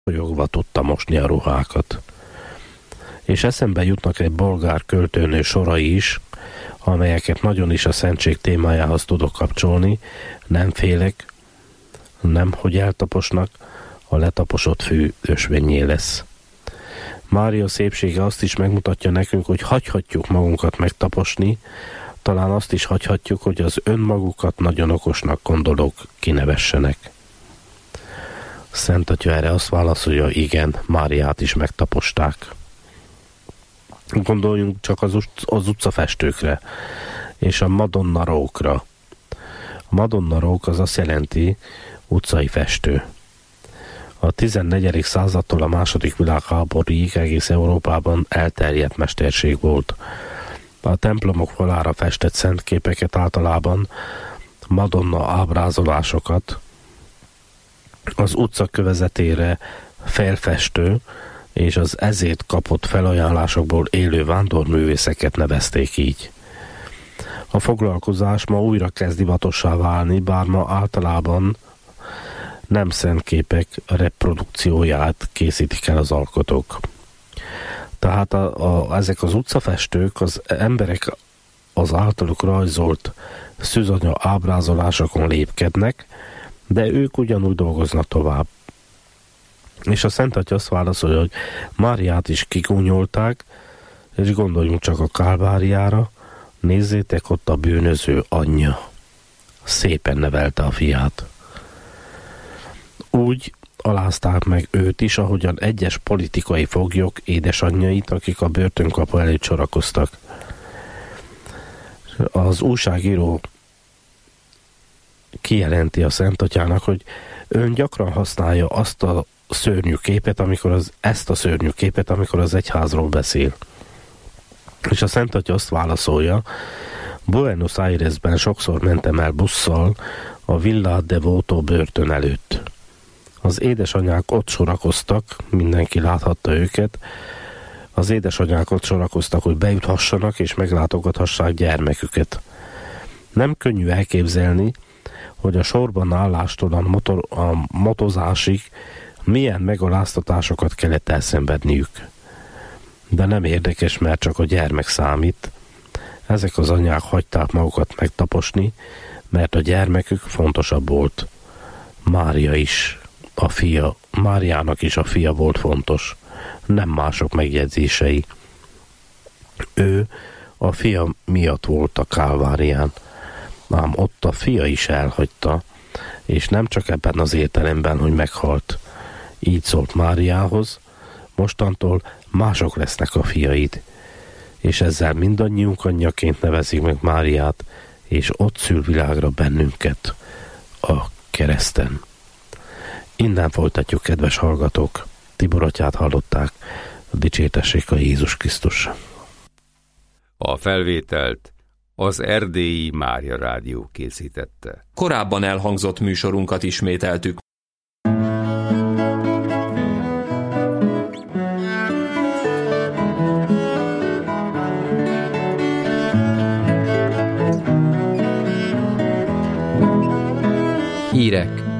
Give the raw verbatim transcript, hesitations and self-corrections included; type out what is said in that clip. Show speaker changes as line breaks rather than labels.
mosolyogva tudta mosni a ruhákat. És eszembe jutnak egy bolgár költőnő sorai is, amelyeket nagyon is a szentség témájához tudok kapcsolni. Nem félek, nem, hogy eltaposnak, a letaposott fű ösvényé lesz. Mária szépsége azt is megmutatja nekünk, hogy hagyhatjuk magunkat megtaposni, talán azt is hagyhatjuk, hogy az önmagukat nagyon okosnak gondolók kinevessenek. Szent Atya erre azt válaszolja, igen, Máriát is megtaposták. Gondoljunk csak az, ut- az utcafestőkre és a Madonna rókra. A Madonna rók az azt jelenti utcai festő. A tizennegyedik századtól a második világháborúig egész Európában elterjedt mesterség volt. A templomok falára festett szentképeket általában Madonna ábrázolásokat, az utca kövezetére felfestő és az ezért kapott felajánlásokból élő vándorművészeket nevezték így. A foglalkozás ma újra kezd divatossá válni, bár ma általában nem szentképek reprodukcióját készítik el az alkotók. Tehát a, a, ezek az utcafestők, az emberek az általuk rajzolt szűzanya ábrázolásokon lépkednek, de ők ugyanúgy dolgoznak tovább. És a Szent Atya azt válaszolja, hogy Máriát is kigúnyolták, és gondoljunk csak a Kálváriára, nézzétek, ott a bűnöző anyja. Szépen nevelte a fiát. Úgy alázták meg őt is, ahogyan egyes politikai foglyok édesanyjait, akik a börtönkapu előtt sorakoztak. Az újságíró kijelenti a Szent Atyának, hogy ön gyakran használja azt a szörnyű képet, amikor az, ezt a szörnyű képet, amikor az egyházról beszél. És a Szent Atya azt válaszolja, Buenos Airesben sokszor mentem el busszal a Villa Devoto börtön előtt. Az édesanyák ott sorakoztak, mindenki láthatta őket, az édesanyák ott sorakoztak, hogy bejuthassanak és meglátogathassák gyermeküket. Nem könnyű elképzelni, hogy a sorban állástól a, motor, a motozásig milyen megaláztatásokat kellett elszenvedniük. De nem érdekes, mert csak a gyermek számít. Ezek az anyák hagyták magukat megtaposni, mert a gyermekük fontosabb volt. Mária is, a fia, Máriának is a fia volt fontos, nem mások megjegyzései. Ő a fia miatt volt a Kálvárián, ám ott a fia is elhagyta, és nem csak ebben az értelemben, hogy meghalt. Így szólt Máriához, mostantól mások lesznek a fiaid, és ezzel mindannyiunk anyjaként nevezik meg Máriát, és ott szül világra bennünket a kereszten. Innen folytatjuk, kedves hallgatók. Tibor atyát hallották, a dicsértessék a Jézus Krisztus.
A felvételt az Erdélyi Mária Rádió készítette.
Korábban elhangzott műsorunkat ismételtük.
Hírek